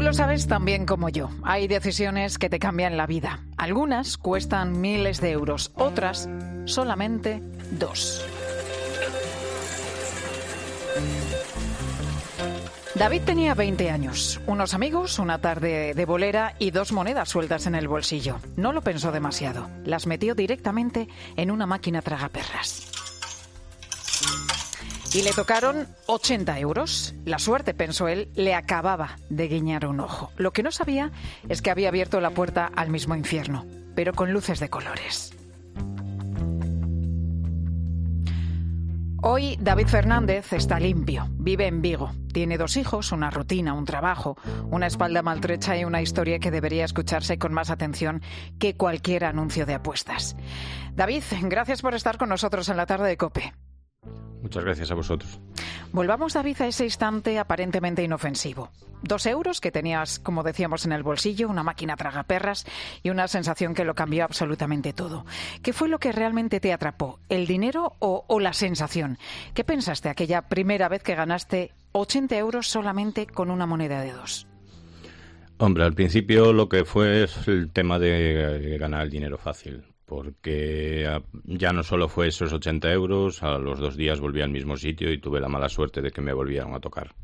lo sabes tan bien como yo. Hay decisiones que te cambian la vida. Algunas cuestan miles de euros, otras solamente 2. David tenía 20 años, unos amigos, una tarde de bolera y 2 monedas sueltas en el bolsillo. No lo pensó demasiado. Las metió directamente en una máquina tragaperras. Y le tocaron 80 euros. La suerte, pensó él, le acababa de guiñar un ojo. Lo que no sabía es que había abierto la puerta al mismo infierno, pero con luces de colores. Hoy David Fernández está limpio, vive en Vigo, tiene 2 hijos, una rutina, un trabajo, una espalda maltrecha y una historia que debería escucharse con más atención que cualquier anuncio de apuestas. David, gracias por estar con nosotros en la tarde de COPE. Muchas gracias a vosotros. Volvamos, David, a ese instante aparentemente inofensivo. 2 euros que tenías, como decíamos, en el bolsillo, una máquina tragaperras y una sensación que lo cambió absolutamente todo. ¿Qué fue lo que realmente te atrapó? ¿El dinero o la sensación? ¿Qué pensaste aquella primera vez que ganaste 80 euros solamente con una moneda de 2? Hombre, al principio lo que fue es el tema de ganar el dinero fácil. Porque ya no solo fue esos 80 euros, a los 2 días volví al mismo sitio y tuve la mala suerte de que me volvieron a tocar.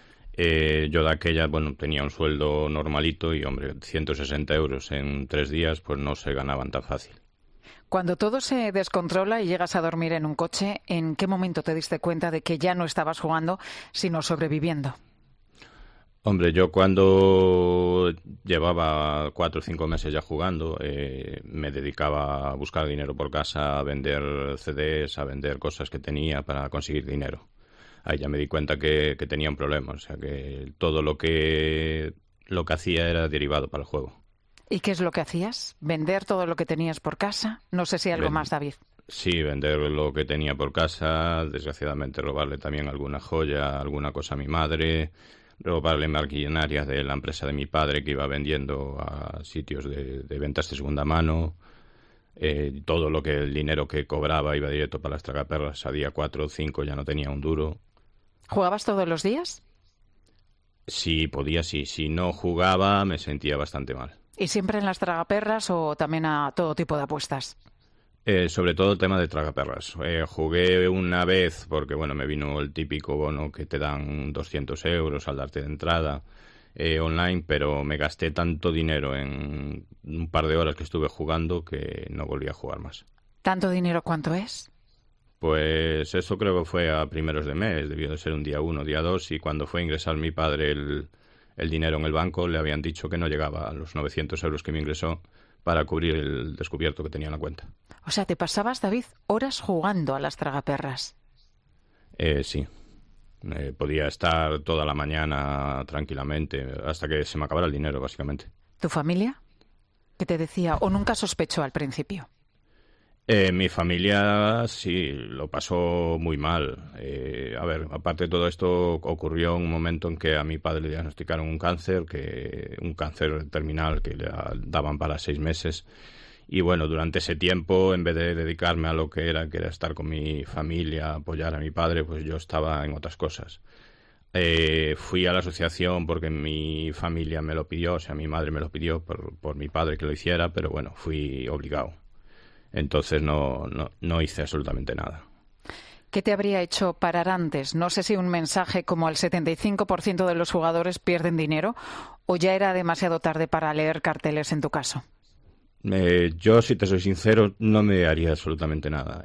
Yo de aquella, tenía un sueldo normalito y, 160 euros en 3 días, pues no se ganaban tan fácil. Cuando todo se descontrola y llegas a dormir en un coche, ¿en qué momento te diste cuenta de que ya no estabas jugando, sino sobreviviendo? Hombre, yo cuando llevaba 4 o 5 meses ya jugando, me dedicaba a buscar dinero por casa, a vender CDs, a vender cosas que tenía para conseguir dinero. Ahí ya me di cuenta que tenía un problema, o sea que todo lo que hacía era derivado para el juego. ¿Y qué es lo que hacías? ¿Vender todo lo que tenías por casa? No sé si algo más, David. Sí, vender lo que tenía por casa, desgraciadamente robarle también alguna joya, alguna cosa a mi madre, robarle maquinarias de la empresa de mi padre que iba vendiendo a sitios de ventas de segunda mano. Todo el dinero que cobraba iba directo para las tragaperras. A día 4 o 5 ya no tenía un duro. ¿Jugabas todos los días? Sí, podía, sí. Si no jugaba me sentía bastante mal. ¿Y siempre en las tragaperras o también a todo tipo de apuestas? Sobre todo el tema de tragaperras. Jugué una vez porque, me vino el típico bono que te dan 200 euros al darte de entrada online, pero me gasté tanto dinero en un par de horas que estuve jugando que no volví a jugar más. ¿Tanto dinero cuánto es? Pues eso creo que fue a primeros de mes, debió de ser un día 1, día 2, y cuando fue a ingresar mi padre el dinero en el banco le habían dicho que no llegaba a los 900 euros que me ingresó para cubrir el descubierto que tenía en la cuenta. O sea, ¿te pasabas, David, horas jugando a las tragaperras? Sí. Podía estar toda la mañana tranquilamente hasta que se me acabara el dinero, básicamente. ¿Tu familia? ¿Qué te decía? ¿O nunca sospechó al principio? Mi familia sí, lo pasó muy mal. Aparte de todo esto, ocurrió un momento en que a mi padre le diagnosticaron un cáncer terminal que le daban para 6 meses. Y durante ese tiempo, en vez de dedicarme a lo que era estar con mi familia, apoyar a mi padre, pues yo estaba en otras cosas. Fui a la asociación porque mi familia me lo pidió, o sea, mi madre me lo pidió por mi padre que lo hiciera, pero fui obligado. Entonces no hice absolutamente nada. ¿Qué te habría hecho parar antes? No sé si un mensaje como el 75% de los jugadores pierden dinero o ya era demasiado tarde para leer carteles en tu caso. Yo, si te soy sincero, no me haría absolutamente nada.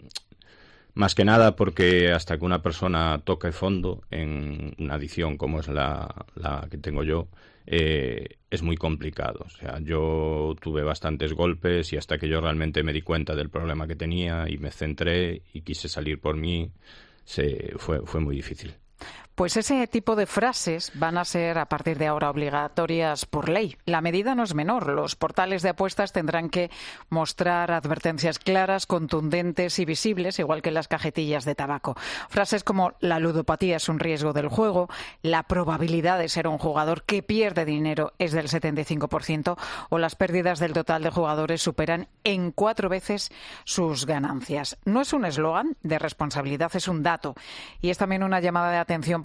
Más que nada porque hasta que una persona toque fondo en una adicción como es la que tengo yo, es muy complicado. O sea, yo tuve bastantes golpes y hasta que yo realmente me di cuenta del problema que tenía y me centré y quise salir por mí, fue muy difícil. Pues ese tipo de frases van a ser a partir de ahora obligatorias por ley. La medida no es menor. Los portales de apuestas tendrán que mostrar advertencias claras, contundentes y visibles, igual que las cajetillas de tabaco. Frases como la ludopatía es un riesgo del juego, la probabilidad de ser un jugador que pierde dinero es del 75% o las pérdidas del total de jugadores superan en 4 veces sus ganancias. No es un eslogan de responsabilidad, es un dato y es también una llamada de atención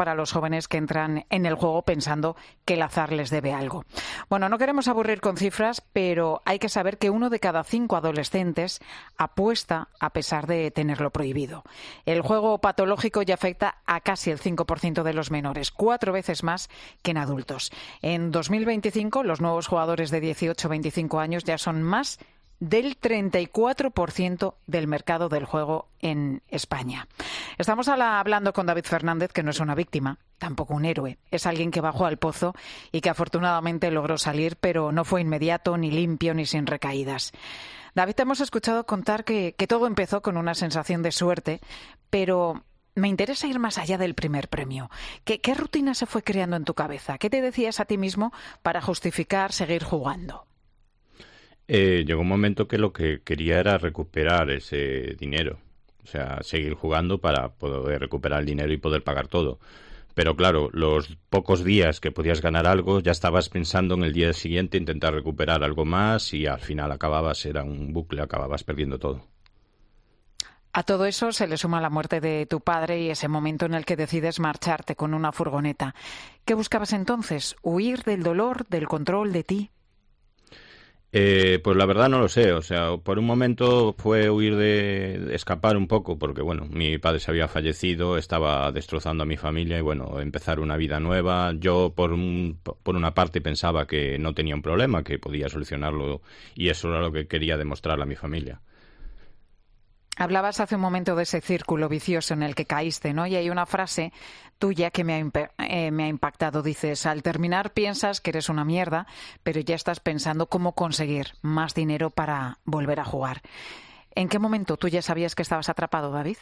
para los jóvenes que entran en el juego pensando que el azar les debe algo. Bueno, no queremos aburrir con cifras, pero hay que saber que 1 de cada 5 adolescentes apuesta a pesar de tenerlo prohibido. El juego patológico ya afecta a casi el 5% de los menores, 4 veces más que en adultos. En 2025, los nuevos jugadores de 18-25 años ya son más del 34% del mercado del juego en España. Estamos hablando con David Fernández, que no es una víctima, tampoco un héroe. Es alguien que bajó al pozo y que afortunadamente logró salir, pero no fue inmediato, ni limpio, ni sin recaídas. David, te hemos escuchado contar que todo empezó con una sensación de suerte, pero me interesa ir más allá del primer premio. ¿Qué rutina se fue creando en tu cabeza? ¿Qué te decías a ti mismo para justificar seguir jugando? Llegó un momento que lo que quería era recuperar ese dinero, o sea, seguir jugando para poder recuperar el dinero y poder pagar todo. Pero claro, los pocos días que podías ganar algo, ya estabas pensando en el día siguiente intentar recuperar algo más y al final era un bucle, acababas perdiendo todo. A todo eso se le suma la muerte de tu padre y ese momento en el que decides marcharte con una furgoneta. ¿Qué buscabas entonces? ¿Huir del dolor, del control de ti? Pues la verdad no lo sé, o sea, por un momento fue huir de escapar un poco, porque bueno, mi padre se había fallecido, estaba destrozando a mi familia y bueno, empezar una vida nueva. Yo por una parte pensaba que no tenía un problema, que podía solucionarlo y eso era lo que quería demostrarle a mi familia. Hablabas hace un momento de ese círculo vicioso en el que caíste, ¿no? Y hay una frase tuya que me ha impactado. Dices, al terminar piensas que eres una mierda, pero ya estás pensando cómo conseguir más dinero para volver a jugar. ¿En qué momento tú ya sabías que estabas atrapado, David?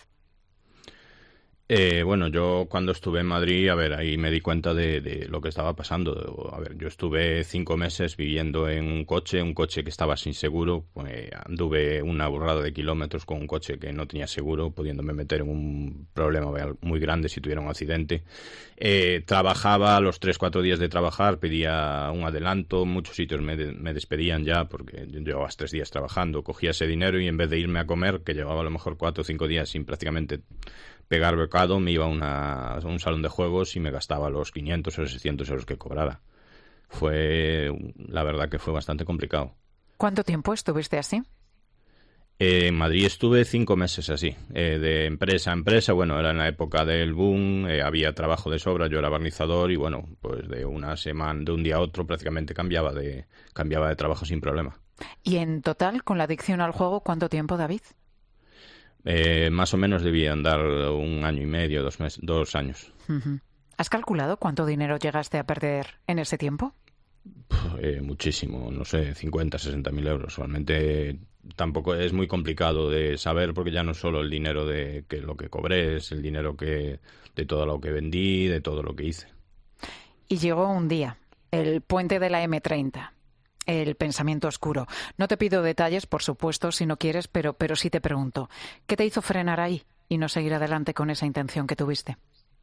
Bueno, yo cuando estuve en Madrid, ahí me di cuenta de lo que estaba pasando. Yo estuve 5 meses viviendo en un coche que estaba sin seguro. Pues, anduve una burrada de kilómetros con un coche que no tenía seguro, pudiéndome meter en un problema muy grande si tuviera un accidente. Trabajaba, a los 3-4 días de trabajar, pedía un adelanto. Muchos sitios me despedían ya porque yo llevaba 3 días trabajando. Cogía ese dinero y en vez de irme a comer, que llevaba a lo mejor 4 o 5 días sin prácticamente pegar becado, me iba a un salón de juegos y me gastaba los 500 o 600 euros que cobrara. La verdad que fue bastante complicado. ¿Cuánto tiempo estuviste así? En Madrid estuve 5 meses así, de empresa a empresa. Bueno, era en la época del boom, había trabajo de sobra, yo era barnizador y bueno, pues de una semana, de un día a otro prácticamente cambiaba de trabajo sin problema. ¿Y en total, con la adicción al juego, cuánto tiempo, David? Más o menos debía andar 1 año y medio, 2 años. Uh-huh. ¿Has calculado cuánto dinero llegaste a perder en ese tiempo? Muchísimo, no sé, 50, 60 mil euros. Realmente tampoco es muy complicado de saber porque ya no es solo el dinero de que lo que cobré, es el dinero de todo lo que vendí, de todo lo que hice. Y llegó un día, el puente de la M30. El pensamiento oscuro. No te pido detalles, por supuesto, si no quieres, pero sí te pregunto, ¿qué te hizo frenar ahí y no seguir adelante con esa intención que tuviste?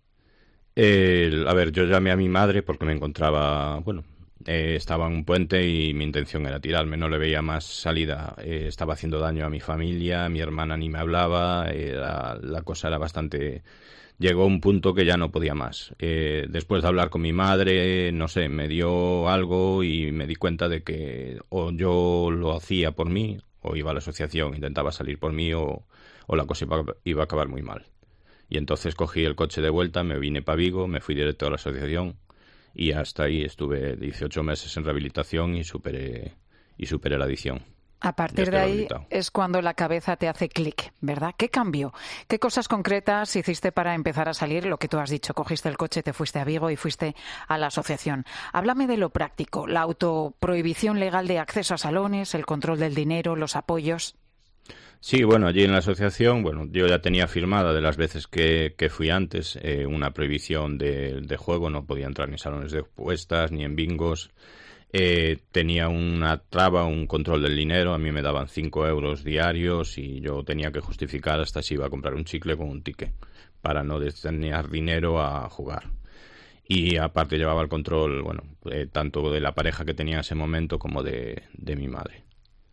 Yo llamé a mi madre porque me encontraba, estaba en un puente y mi intención era tirarme, no le veía más salida. Estaba haciendo daño a mi familia, mi hermana ni me hablaba, la cosa era bastante... Llegó un punto que ya no podía más. Después de hablar con mi madre, no sé, me dio algo y me di cuenta de que o yo lo hacía por mí, o iba a la asociación, intentaba salir por mí, o la cosa iba a acabar muy mal. Y entonces cogí el coche de vuelta, me vine para Vigo, me fui directo a la asociación y hasta ahí estuve 18 meses en rehabilitación y superé la adicción. A partir de ahí es cuando la cabeza te hace clic, ¿verdad? ¿Qué cambió? ¿Qué cosas concretas hiciste para empezar a salir? Lo que tú has dicho, cogiste el coche, te fuiste a Vigo y fuiste a la asociación. Háblame de lo práctico, la autoprohibición legal de acceso a salones, el control del dinero, los apoyos. Sí, allí en la asociación, yo ya tenía firmada de las veces que fui antes una prohibición de juego, no podía entrar ni en salones de apuestas ni en bingos. Tenía una traba, un control del dinero, a mí me daban 5 euros diarios y yo tenía que justificar hasta si iba a comprar un chicle con un ticket para no destinar dinero a jugar. Y aparte llevaba el control, tanto de la pareja que tenía en ese momento como de mi madre.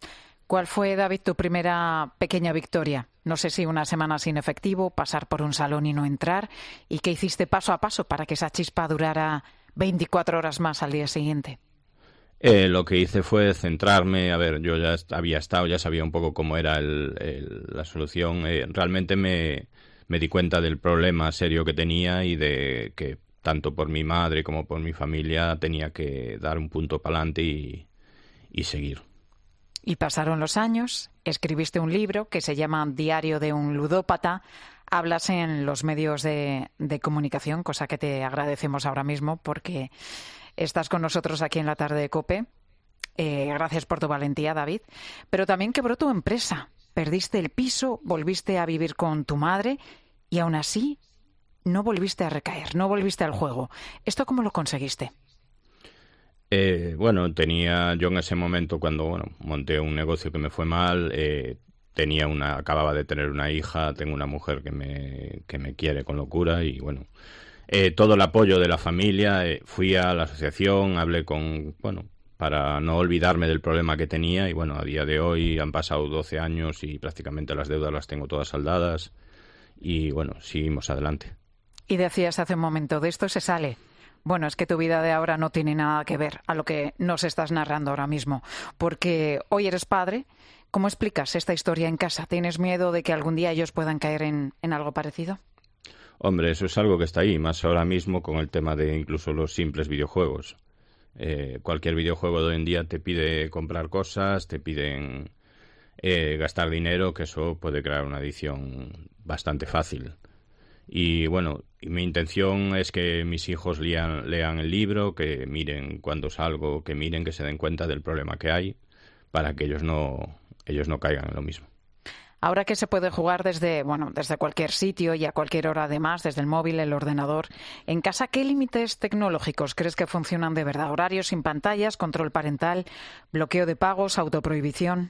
¿Cuál fue, David, tu primera pequeña victoria? No sé si una semana sin efectivo, pasar por un salón y no entrar. ¿Y qué hiciste paso a paso para que esa chispa durara 24 horas más al día siguiente? Lo que hice fue centrarme, a ver, yo ya había estado, ya sabía un poco cómo era la solución. Realmente me di cuenta del problema serio que tenía y de que tanto por mi madre como por mi familia tenía que dar un punto para adelante y seguir. Y pasaron los años, escribiste un libro que se llama Diario de un ludópata, hablas en los medios de comunicación, cosa que te agradecemos ahora mismo porque estás con nosotros aquí en la tarde de COPE. Gracias por tu valentía, David. Pero también quebró tu empresa, perdiste el piso, volviste a vivir con tu madre y aún así no volviste a recaer, no volviste al juego. ¿Esto cómo lo conseguiste? Tenía yo en ese momento cuando monté un negocio que me fue mal, acababa de tener una hija, tengo una mujer que me quiere con locura y todo el apoyo de la familia, fui a la asociación, hablé para no olvidarme del problema que tenía y a día de hoy han pasado 12 años y prácticamente las deudas las tengo todas saldadas y seguimos adelante. Y decías hace un momento, de esto se sale. Bueno, es que tu vida de ahora no tiene nada que ver a lo que nos estás narrando ahora mismo, porque hoy eres padre. ¿Cómo explicas esta historia en casa? ¿Tienes miedo de que algún día ellos puedan caer en algo parecido? Hombre, eso es algo que está ahí, más ahora mismo con el tema de incluso los simples videojuegos. Cualquier videojuego de hoy en día te pide comprar cosas, te piden gastar dinero, que eso puede crear una adicción bastante fácil. Y mi intención es que mis hijos lean el libro, que miren cuando salgo, que miren, que se den cuenta del problema que hay, para que ellos no caigan en lo mismo. Ahora que se puede jugar desde cualquier sitio y a cualquier hora además, desde el móvil, el ordenador, en casa, ¿qué límites tecnológicos crees que funcionan de verdad? ¿Horarios sin pantallas, control parental, bloqueo de pagos, autoprohibición?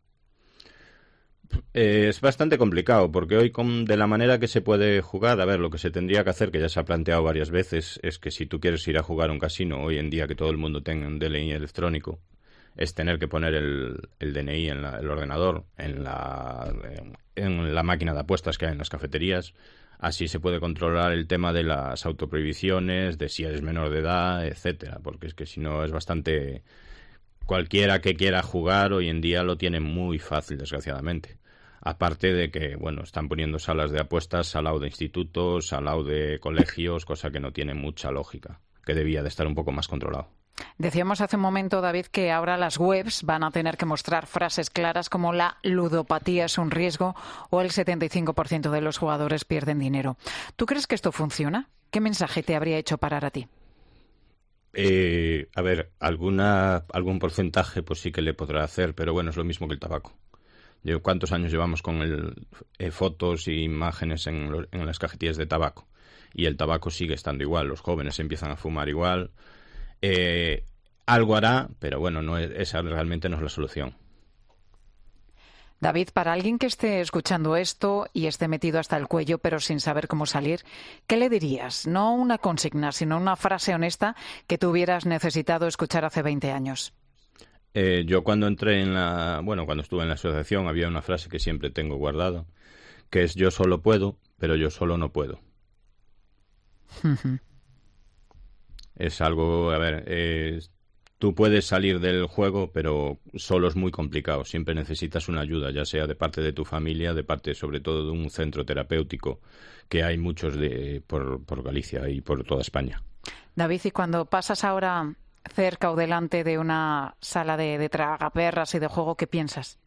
Es bastante complicado porque hoy de la manera que se puede jugar, lo que se tendría que hacer, que ya se ha planteado varias veces, es que si tú quieres ir a jugar a un casino hoy en día que todo el mundo tenga un DNI electrónico, es tener que poner el DNI en el ordenador, en la máquina de apuestas que hay en las cafeterías. Así se puede controlar el tema de las autoprohibiciones, de si eres menor de edad, etcétera, porque es que si no es bastante... Cualquiera que quiera jugar hoy en día lo tiene muy fácil, desgraciadamente. Aparte de que, están poniendo salas de apuestas al lado de institutos, al lado de colegios, cosa que no tiene mucha lógica, que debía de estar un poco más controlado. Decíamos hace un momento, David, que ahora las webs van a tener que mostrar frases claras como la ludopatía es un riesgo o el 75% de los jugadores pierden dinero. ¿Tú crees que esto funciona? ¿Qué mensaje te habría hecho parar a ti? Algún porcentaje pues sí que le podrá hacer, pero es lo mismo que el tabaco. ¿Cuántos años llevamos con fotos e imágenes en las cajetillas de tabaco? Y el tabaco sigue estando igual, los jóvenes empiezan a fumar igual. Algo hará, pero esa realmente no es la solución. David, para alguien que esté escuchando esto y esté metido hasta el cuello pero sin saber cómo salir, ¿qué le dirías? No una consigna, sino una frase honesta que tú hubieras necesitado escuchar hace 20 años. Yo cuando entré cuando estuve en la asociación había una frase que siempre tengo guardada, que es: yo solo puedo, pero yo solo no puedo. Es algo, tú puedes salir del juego, pero solo es muy complicado. Siempre necesitas una ayuda, ya sea de parte de tu familia, de parte sobre todo de un centro terapéutico, que hay muchos por Galicia y por toda España. David, y cuando pasas ahora cerca o delante de una sala de tragaperras y de juego, ¿qué piensas?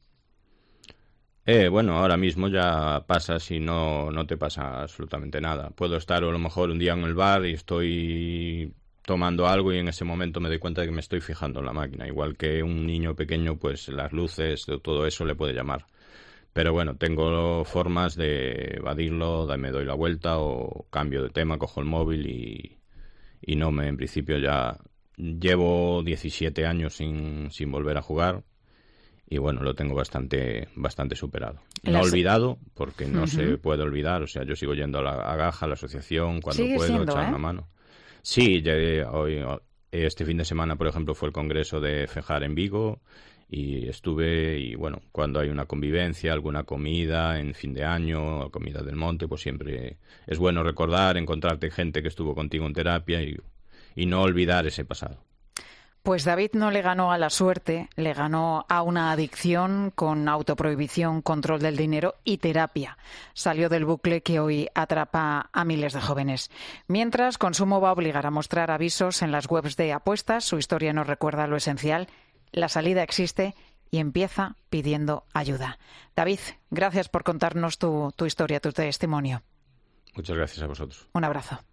Ahora mismo ya pasas y no te pasa absolutamente nada. Puedo estar a lo mejor un día en el bar y estoy tomando algo y en ese momento me doy cuenta de que me estoy fijando en la máquina. Igual que un niño pequeño, pues las luces, todo eso le puede llamar. Pero tengo formas de evadirlo, me doy la vuelta o cambio de tema, cojo el móvil y en principio ya llevo 17 años sin volver a jugar. Y lo tengo bastante superado. No olvidado, porque no se puede olvidar. O sea, yo sigo yendo a Gaja, a la asociación, cuando puedo, echar una mano. Sí, este fin de semana, por ejemplo, fue el congreso de FEJAR en Vigo y estuve, y bueno, cuando hay una convivencia, alguna comida en fin de año, comida del monte, pues siempre es bueno recordar, encontrarte gente que estuvo contigo en terapia y no olvidar ese pasado. Pues David no le ganó a la suerte, le ganó a una adicción con autoprohibición, control del dinero y terapia. Salió del bucle que hoy atrapa a miles de jóvenes. Mientras, Consumo va a obligar a mostrar avisos en las webs de apuestas. Su historia nos recuerda lo esencial. La salida existe y empieza pidiendo ayuda. David, gracias por contarnos tu historia, tu testimonio. Muchas gracias a vosotros. Un abrazo.